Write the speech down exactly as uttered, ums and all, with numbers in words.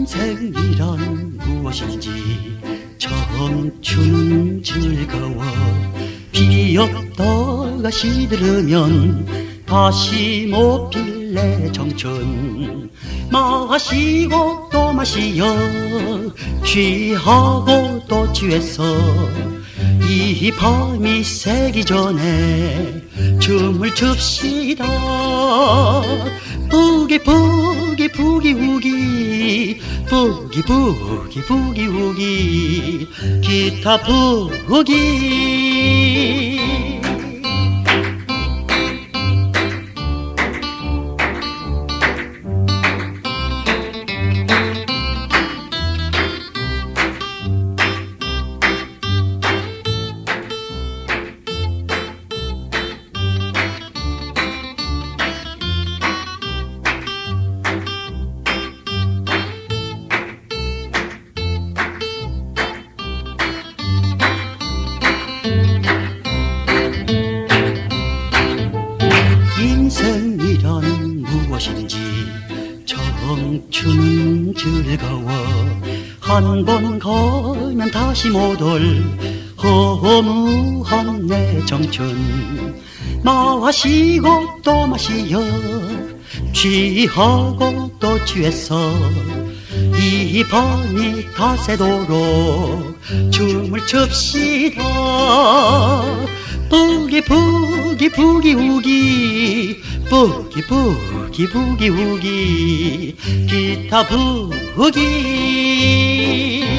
인생이란 무엇인지 청춘 즐거워 피었다가 시들으면 다시 못 필래 청춘 마시고 또 마시어 취하고 또 취해서 이 밤이 새기 전에 춤을 춥시다. 부기 부기 부기 우기 부기 부기 부기 우기 기타 부기. 인생이란 무엇인지 청춘은 즐거워 한 번 가면 다시 못 올 허무한 내 청춘 마시고 또 마시어 취하고 또 취해서 이 밤이 다 새도록 춤을 춥시다. 부기 부기 부기 우기 부기 부기 부기 우기 기타 부기.